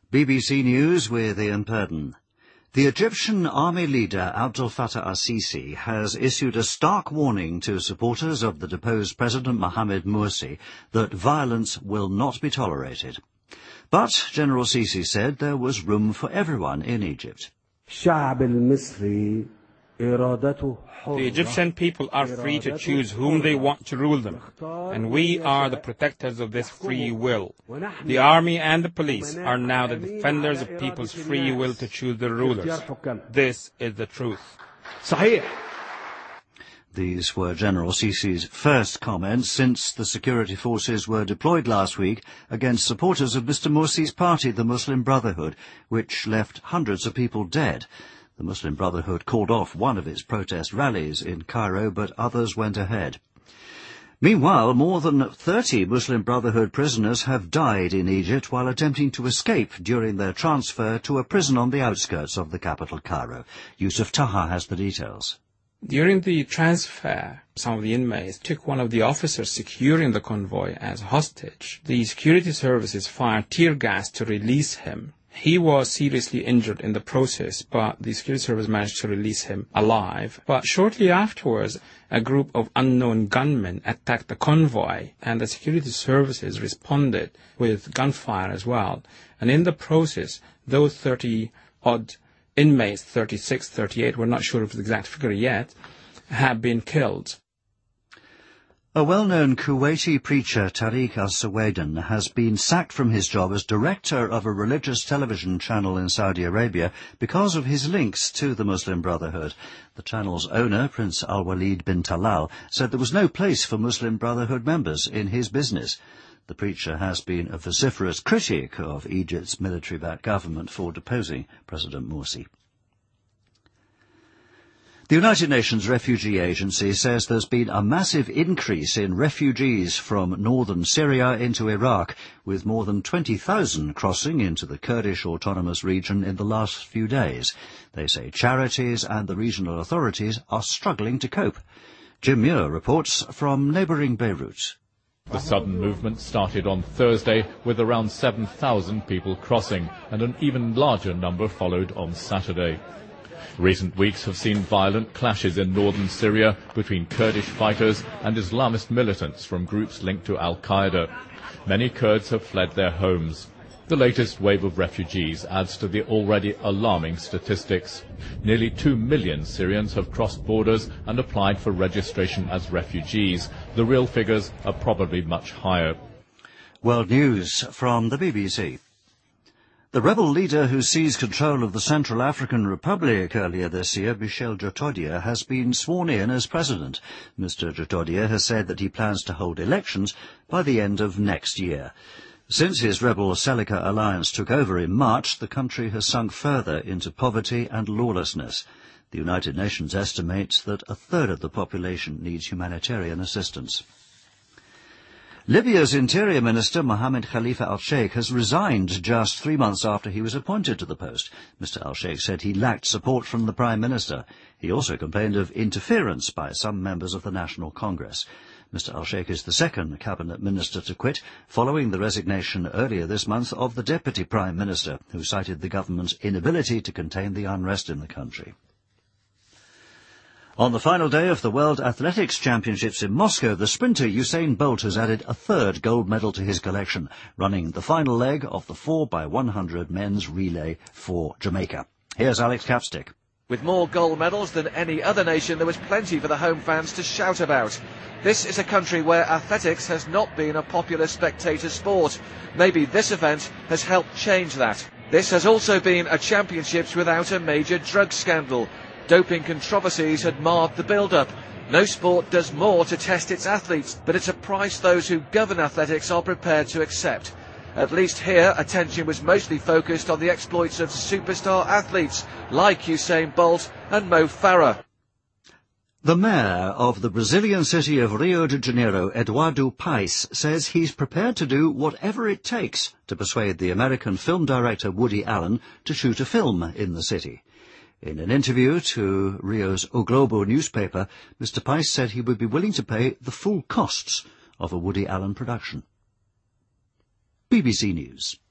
BBC News with Ian Purden. The Egyptian army leader Abdel Fattah al-Sisi has issued a stark warning to supporters of the deposed President Mohamed Morsi that violence will not be tolerated. But General Sisi said there was room for everyone in Egypt. The Egyptian people are free to choose whom they want to rule them, and we are the protectors of this free will. The army and the police are now the defenders of people's free will to choose their rulers. This is the truth. These were General Sisi's first comments since the security forces were deployed last week against supporters of Mr. Morsi's party, the Muslim Brotherhood, which left hundreds of people dead. The Muslim Brotherhood called off one of its protest rallies in Cairo, but others went ahead. Meanwhile, more than 30 Muslim Brotherhood prisoners have died in Egypt while attempting to escape during their transfer to a prison on the outskirts of the capital, Cairo. Yusuf Taha has the details. During the transfer, some of the inmates took one of the officers securing the convoy as hostage. The security services fired tear gas to release him. He was seriously injured in the process, but the security service managed to release him alive. But shortly afterwards, a group of unknown gunmen attacked the convoy, and the security services responded with gunfire as well. And in the process, those 30-odd inmates, 36, 38, we're not sure of the exact figure yet, have been killed. A well-known Kuwaiti preacher, Tariq al-Suwaidan, has been sacked from his job as director of a religious television channel in Saudi Arabia because of his links to the Muslim Brotherhood. The channel's owner, Prince Al-Walid bin Talal, said there was no place for Muslim Brotherhood members in his business. The preacher has been a vociferous critic of Egypt's military-backed government for deposing President Morsi. The United Nations Refugee Agency says there's been a massive increase in refugees from northern Syria into Iraq, with more than 20,000 crossing into the Kurdish Autonomous Region in the last few days. They say charities and the regional authorities are struggling to cope. Jim Muir reports from neighbouring Beirut. The sudden movement started on Thursday with around 7,000 people crossing, and an even larger number followed on Saturday. Recent weeks have seen violent clashes in northern Syria between Kurdish fighters and Islamist militants from groups linked to al-Qaeda. Many Kurds have fled their homes. The latest wave of refugees adds to the already alarming statistics. Nearly 2 million Syrians have crossed borders and applied for registration as refugees. The real figures are probably much higher. World News from the BBC. The rebel leader who seized control of the Central African Republic earlier this year, Michel Djotodia, has been sworn in as president. Mr. Djotodia has said that he plans to hold elections by the end of next year. Since his rebel Seleka alliance took over in March, the country has sunk further into poverty and lawlessness. The United Nations estimates that a third of the population needs humanitarian assistance. Libya's Interior Minister, Mohammed Khalifa al-Sheikh, has resigned just 3 months after he was appointed to the post. Mr. al-Sheikh said he lacked support from the Prime Minister. He also complained of interference by some members of the National Congress. Mr. al-Sheikh is the second cabinet minister to quit, following the resignation earlier this month of the Deputy Prime Minister, who cited the government's inability to contain the unrest in the country. On the final day of the World Athletics Championships in Moscow, the sprinter Usain Bolt has added a third gold medal to his collection, running the final leg of the 4x100 men's relay for Jamaica. Here's Alex Capstick. With more gold medals than any other nation, there was plenty for the home fans to shout about. This is a country where athletics has not been a popular spectator sport. Maybe this event has helped change that. This has also been a championships without a major drug scandal. Doping controversies had marred the build-up. No sport does more to test its athletes, but it's a price those who govern athletics are prepared to accept. At least here, attention was mostly focused on the exploits of superstar athletes like Usain Bolt and Mo Farah. The mayor of the Brazilian city of Rio de Janeiro, Eduardo Paes, says he's prepared to do whatever it takes to persuade the American film director Woody Allen to shoot a film in the city. In an interview to Rio's O Globo newspaper, Mr. Paes said he would be willing to pay the full costs of a Woody Allen production. BBC News.